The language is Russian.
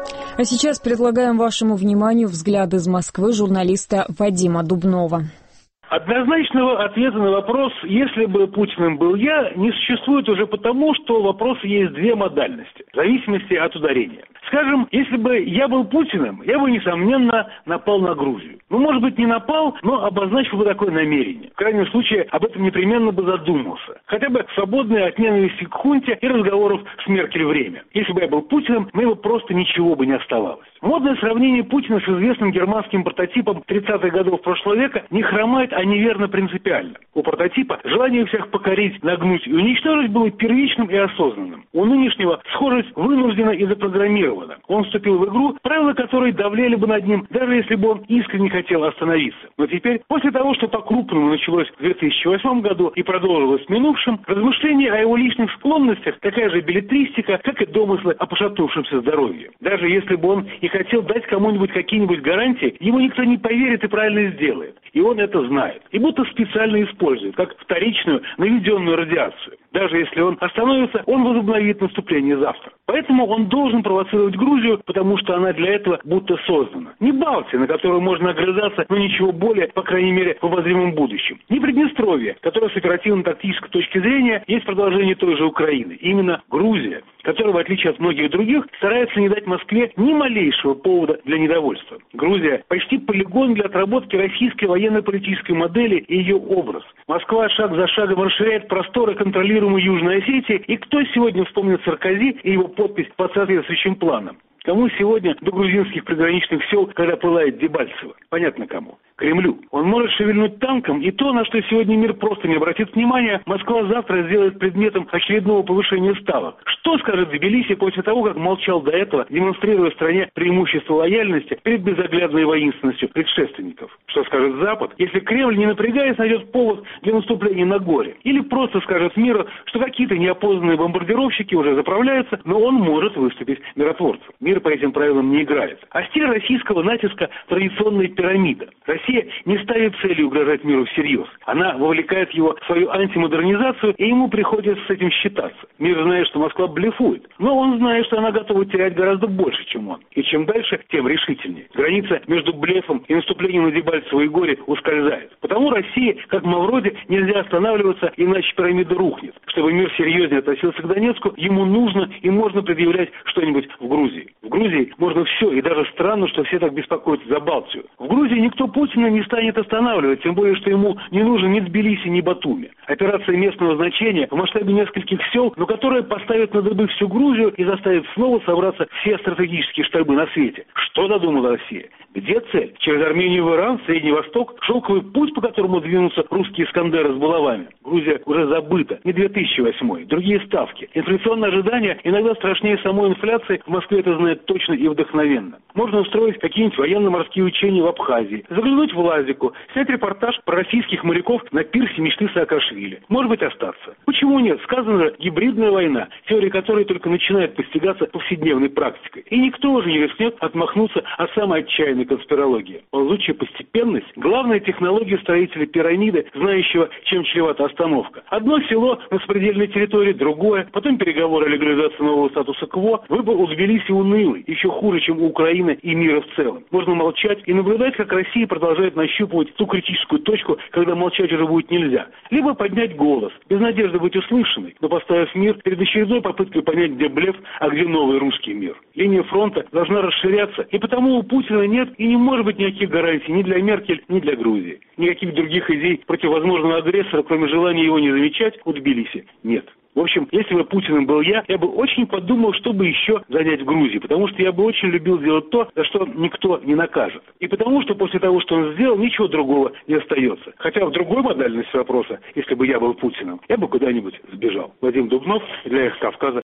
А сейчас предлагаем вашему вниманию взгляд из Москвы журналиста Вадима Дубнова. Однозначного ответа на вопрос, если бы Путиным был я, не существует уже потому, что у вопроса есть две модальности, в зависимости от ударения. Скажем, если бы я был Путиным, я бы, несомненно, напал на Грузию. Ну, может быть, не напал, но обозначил бы такое намерение. В крайнем случае, об этом непременно бы задумался. Хотя бы свободное от ненависти к хунте и разговоров с Меркель время. Если бы я был Путиным, мне бы просто ничего бы не оставалось. Модное сравнение Путина с известным германским прототипом 30-х годов прошлого века не хромает, а неверно принципиально. У прототипа желание всех покорить, нагнуть и уничтожить было первичным и осознанным. У нынешнего схожесть вынуждена и запрограммирована. Он вступил в игру, правила которой давлели бы над ним, даже если бы он искренне хотел остановиться. Но теперь, после того, что по-крупному началось в 2008 году и продолжилось в минувшем, размышления о его личных склонностях такая же беллетристика, как и домыслы о пошатнувшемся здоровье. Даже если бы он и хотел дать кому-нибудь какие-нибудь гарантии, ему никто не поверит и правильно сделает. И он это знает. И будто специально использует, как вторичную наведенную радиацию. Даже если он остановится, он возобновит наступление завтра. Поэтому он должен провоцировать Грузию, потому что она для этого будто создана. Не Балтия, на которую можно огрызаться, но ничего более, по крайней мере, в обозримом будущем. Не Приднестровье, которое с оперативно-тактической точки зрения есть продолжение той же Украины. Именно Грузия, которая, в отличие от многих других, старается не дать Москве ни малейшего повода для недовольства. Грузия почти полигон для отработки российской военно-политической модели и ее образ. Москва шаг за шагом расширяет просторы контролируемой Южной Осетии, и кто сегодня вспомнит Саркози и его подпись под соответствующим планом? Кому сегодня до грузинских приграничных сел, когда пылает Дебальцево? Понятно кому. Кремлю. Он может шевельнуть танком, и то, на что сегодня мир просто не обратит внимания, Москва завтра сделает предметом очередного повышения ставок. Что скажет Тбилиси после того, как молчал до этого, демонстрируя стране преимущество лояльности перед безоглядной воинственностью предшественников? Что скажет Запад, если Кремль, не напрягаясь, найдет повод для наступления на горе? Или просто скажет миру, что какие-то неопознанные бомбардировщики уже заправляются, но он может выступить миротворцем. Мир по этим правилам не играет. А стиль российского натиска – традиционная пирамида. Россия не ставит целью угрожать миру всерьез. Она вовлекает его в свою антимодернизацию, и ему приходится с этим считаться. Мир знает, что Москва блефует, но он знает, что она готова терять гораздо больше, чем он. И чем дальше, тем решительнее. Граница между блефом и наступлением на Дебальцево и горе ускользает. Потому России, как Мавроди, нельзя останавливаться, иначе пирамида рухнет. Чтобы мир серьезнее относился к Донецку, ему нужно и можно предъявлять что-нибудь в Грузии. В Грузии можно все, и даже странно, что все так беспокоятся за Балтию. В Грузии никто Путина не станет останавливать, тем более, что ему не нужен ни Тбилиси, ни Батуми. Операция местного значения в масштабе нескольких сел, но которая поставит на дыбы всю Грузию и заставит снова собраться все стратегические штабы на свете. Что задумала Россия? Где цель? Через Армению в Иран, Средний Восток, шелковый путь, по которому двинутся русские Искандеры с булавами. Грузия уже забыта. Не 2008, другие ставки. Инфляционные ожидания иногда страшнее самой инфляции. В Москве это знает точно и вдохновенно. Можно устроить какие-нибудь военно-морские учения в Абхазии, заглянуть в Лазику, снять репортаж про российских моряков на пирсе мечты Саакашвили. Может быть, остаться. Почему нет? Сказано же, гибридная война, теория которой только начинает постигаться повседневной практикой. И никто уже не рискнет отмахнуться от самой отчаянной конспирологии. Ползучая постепенность – главная технология строителя пирамиды, знающего, чем чревата остановка. Одно село на сопредельной территории, другое, потом переговоры о легализации нового статуса КВО. Выбор у Тбилиси унылый, еще хуже, чем у Украины и мира в целом. Можно молчать и наблюдать, как Россия продолжает нащупывать ту критическую точку, когда молчать уже будет нельзя. Либо поднять голос, без надежды быть услышанной, но поставив мир перед очередной попыткой понять, где блеф, а где новый русский мир. Линия фронта должна расширяться, и потому у Путина нет и не может быть никаких гарантий ни для Меркель, ни для Грузии. Никаких других идей против возможного агрессора, кроме желания его не замечать, у Тбилиси нет. В общем, если бы Путиным был я бы очень подумал, чтобы еще занять в Грузии, потому что я бы очень любил делать то, за что никто не накажет. И потому что после того, что он сделал, ничего другого не остается. Хотя в другой модальности вопроса, если бы я был Путиным, я бы куда-нибудь сбежал. Вадим Дубнов, для «Эхо Кавказа».